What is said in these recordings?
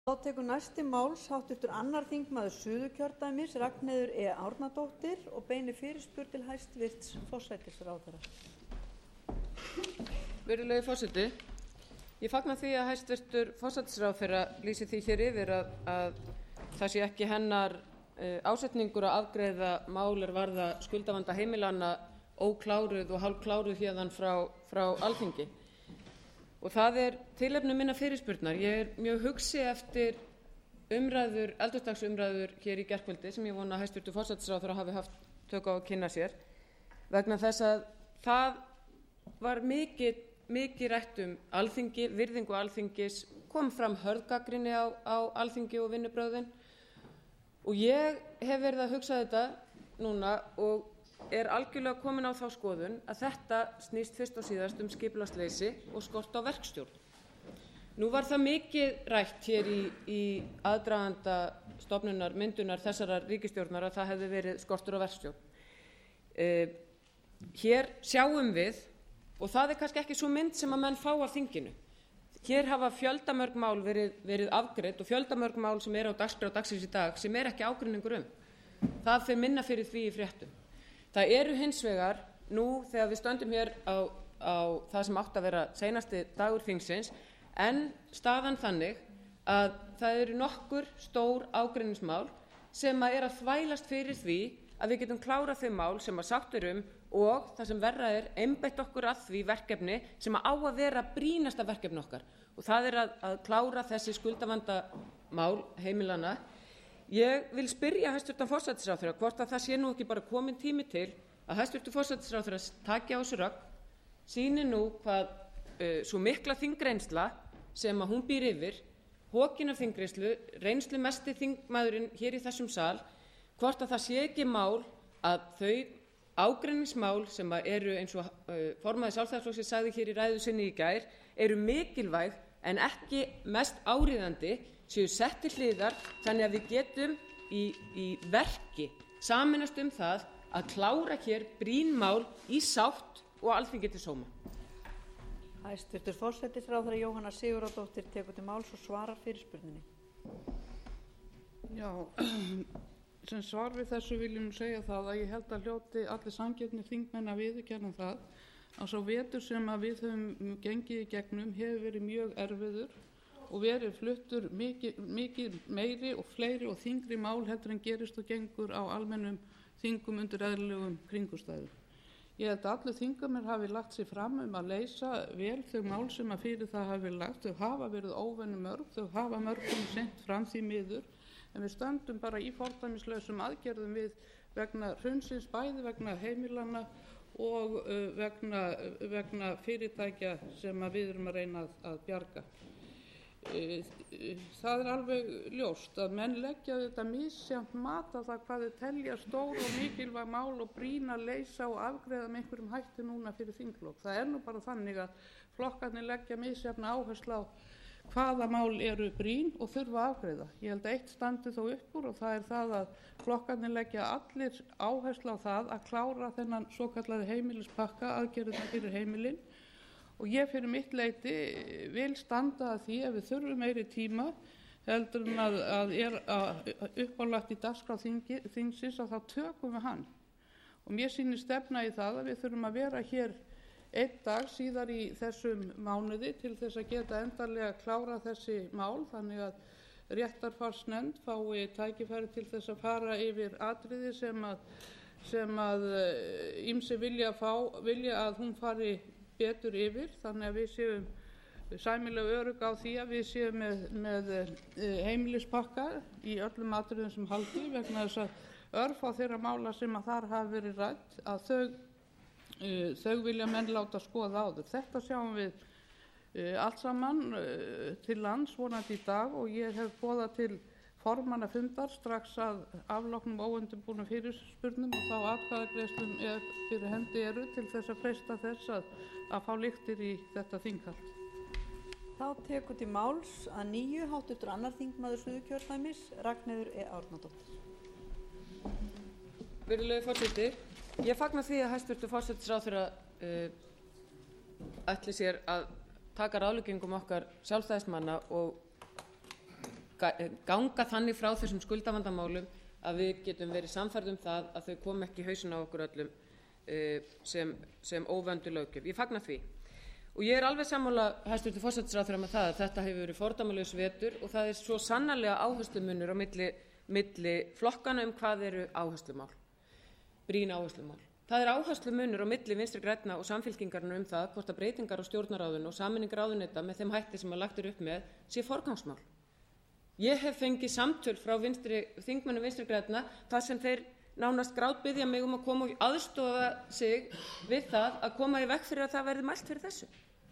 Þá tekur næsti máls háttvirtur annar þingmaður Suðurkjördæmis, Ragnheiður E. Árnadóttir, og beinir fyrirspurn til hæstvirts forsætisráðherra. Virðulegi forseti. Ég fagna því að hæstvirtur forsætisráðherra lýsi því hér yfir að það sé ekki hennar ásetningur að afgreiða mál er varða skuldavanda heimilanna ókláruð og hálfkláruð héðan frá Alþingi. Og það er tilefni minnar fyrirspurnar. Ég er mjög hugsi eftir eldhúsdagsumræður hér í gærkvöldi sem ég vona að hæstvirtur forsætisráðherra hafi haft tök á að kynna sér, vegna þess að það var mikið rætt um Alþingi, virðingu Alþingis, kom fram hörð gagnrýni á Alþingi og vinnubrögðin. Og ég hef verið að hugsa þetta núna og er algjörlega komin á þá skoðun að þetta snýst fyrst og síðast skipulagsleysi og skort á verkstjórn. Nú var það mikið rætt hér í aðdraganda myndunar þessarar ríkisstjórnar að það hefði verið skortur á verkstjórn. Hér sjáum við, og það er kannski ekki svo mynd sem að menn fá af þinginu, hér hafa fjöldamörg mál verið afgreidd og fjöldamörg mál sem eru á dagskrá dagsins í dag sem er ekki ágreiningur um. Það fer minna fyrir því í fréttum. Það eru hins vegar, nú þegar við stöndum hér á það sem átti að vera seinasti dagur þingsins, en staðan þannig að það eru nokkur stór ágreiningsmál sem að þvælast fyrir því að við getum klárað þau mál sem að sátt er og það sem verra er, einbeitt okkur að því verkefni sem á að vera brýnasta verkefni okkar. Og það er að klára þessi skuldavandamál heimilanna. Ég vil spyrja hæstvirtan forsætisráðherra hvort að það sé nú ekki bara kominn tími til að hæstvirtur forsætisráðherra taki á sig rögg, sýni nú hvað svo mikla þingreynsla sem að hún býr yfir, hokinn af þingreynslu, reynslumesti þingmaðurinn hér í þessum sal, hvort að það sé ekki mál að þau ágreiningsmál sem eru eins og formaður Sjálfstæðisflokksins sagði hér í ræðu sinni í gær, eru mikilvæg en ekki mest áríðandi, séu sett til hliðar þannig að við getum í verki sameinast það að klára hér brýn mál í sátt og Alþingi til sóma. Hæstvirtur forsætisráðherra Jóhanna Sigurðardóttir tekur til máls og svarar fyrirspurninni. Já, sem svar við þessu viljum segja það að ég held að hljóti allir sanngjarnir þingmenn að viðurkenna það að svo vetur sem að við höfum gengið í gegnum hefur verið mjög erfiður og verið fluttur mikið meiri og fleiri og þyngri mál heldur en gerist og gengur á almennum þingum undir eðlilegum kringumstæðum. Ég held að allir þingmenn hafi lagt sig fram að leysa vel þau mál sem að fyrir það hafi verið lagt. Þau hafa verið óvenju mörg, þau hafa mörgum sent fram því miður, en við stöndum bara í fordæmislausum aðgerðum við vegna hrunsins, bæði vegna heimilanna og vegna fyrirtækja sem að við erum að reyna að bjarga. Það er alveg ljóst að menn leggja þetta misjafnt mat á það hvað þau telja stór og mikilvæg mál og brýn að leysa og afgreiða með einhverjum hætti núna fyrir þinglok. Það er nú bara þannig að flokkarnir leggja misjafna áherslu á hvaða mál eru brýn og þurfa að afgreiða. Ég held að eitt standi þó upp úr og það er það að flokkarnir leggja allir áherslu á það að klára þennan svokallaði heimilispakka, aðgerðina fyrir heimilin. Og ég fyrir mitt leyti vil standa að því ef við þurfum meiri tíma heldur en að er uppálagt í dagskrá þingsins að þá tökum við hann. Og mér sýnir stefna í það að við þurfum að vera hér einn dag síðar í þessum mánuði til þess að geta endanlega klára þessi mál þannig að réttarfarsnefnd fái tækifæri til þess að fara yfir atriði sem að ýmsir vilja að hún fari betur yfir þannig að við séum sæmilega örugg á því að við séum með heimilispakka í öllum atriðum sem haldi vegna þess að örfá þeirra mála sem að þar hafa verið rædd að þau vilja menn láta skoða áður. Þetta sjáum við allt saman til lands vonandi í dag og ég hef boðað til formannafundar strax að afloknum óundirbúnum fyrirspurnum og þá atkvæðagreiðslum fyrir hendi eru til þess að freista þess að fá lyktir í þetta þinghald. Þá tekur til máls að nýju háttvirtur annar þingmaður Suðurkjördæmis, Ragnheiður E. Árnadóttir. Virðulegi forseti, ég fagna því að hæstvirtur forsætisráðherra ætli sér að taka ráðleggingum okkar sjálfstæðismanna og ganga þannig frá þessum skuldavandamálum að við getum verið sannfærð það að þau komi ekki í hausinn á okkur öllum sem óvönduð löggjöf. Ég fagna því. Og ég alveg sammála hæstvirtur forsætisráðherra með það að þetta hefur verið fordæmalaus vetur og það svo sannarlega áherslumunur á milli flokkana hvað eru áherslumál, brýn áherslumál. Það áherslumunur á milli Vinstri grænna og Samfylkingarinnar það hvort að breytingar á stjórnarráðinu og sameining ráðuneyta með þeim hætti sem lagt upp með sé forgangsmál. Ég hef fengið samtöl frá þingmönnum Vinstri grænna þar sem þeir nánast grátbiðja mig að koma og aðstoða sig við það að koma í veg fyrir að það verði mælt fyrir þessu.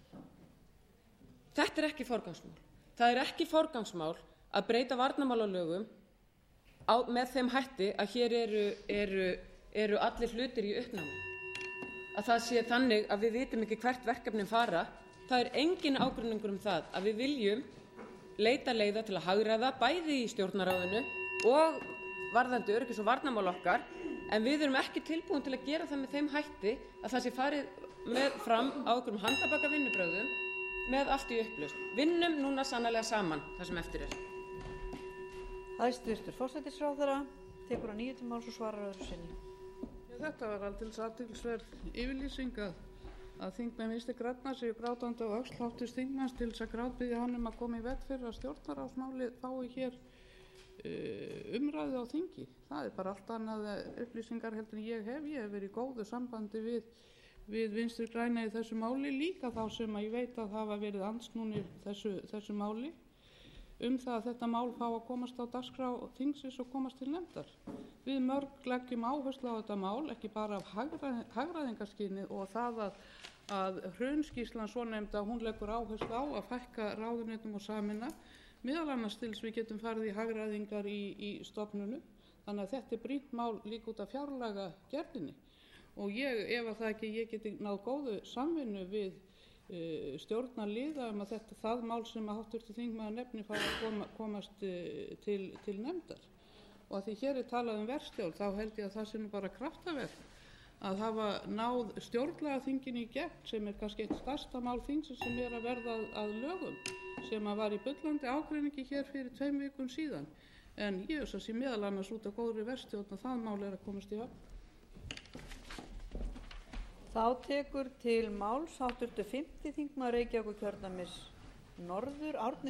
Þetta ekki forgangsmál. Það ekki forgangsmál að breyta varnarmálalögum með þeim hætti að hér eru allir hlutir í uppnámi. Að það sé þannig að við vitum ekki hvert verkefnin fara. Það engin ágreiningur það að við viljum leita leiða til að hagræða bæði í stjórnarráðinu og varðandi öryggis- og varnarmál okkar, en við erum ekki tilbúin til að gera það með þeim hætti að það sé farið fram á einhverjum handabaka vinnubrögðum með allt í upplausn. Vinnum núna sannarlega saman það sem eftir Hæstvirtur forsætisráðherra tekur að nýju til máls og svarar öðru sinni. Þetta var aldeilis athyglisverð yfirlýsing að þingmenn Vinstri grænna séu grátandi á öxl háttvirts þingmanns til þess að grátbiðja hann að koma í veg fyrir að stjórnarráðsmálið fái hér umræðu á þingi. Það bara allt annað upplýsingar heldur en ég hef verið í góðu sambandi við Vinstri græna í þessu máli, líka þá sem ég veit að hafa verið andsnúnir þessu máli það að þetta mál fá að komast á dagskrá þingsins og komast til nefndar. Við mörg leggjum áherslu á þetta mál, ekki bara af hagræðingarskyni og það að hrunskýrslan svonefnda hún leggur áherslu á að fækka ráðuneytum og sameina, meðal annars til þess við getum farið í hagræðingar í stofnunum. Þannig að þetta brýnt mál líka út af fjárlagagerðinni og ég efa það ekki ég geti náð góðu samvinnu við stjórnarliða að það mál sem að háttvirtur þingmaður nefnir fái að komast til nefndar. Og að því hér talað verkstjórn þá held ég að það sé nú bara kraftaverk að hafa náð stjórnlagaþinginu í gegn sem kannski eitt stærsta mál þingsins sem að verða að lögum sem að var í bullandi ágreiningi hér fyrir 2 vikum síðan. En ég veist að sé meðal annars út af góðri verkstjórn að það mál að komast í höfn. Þá tekur til máls háttvirtur 5. þingmaður Reykjavíkurkjördæmis norður Árni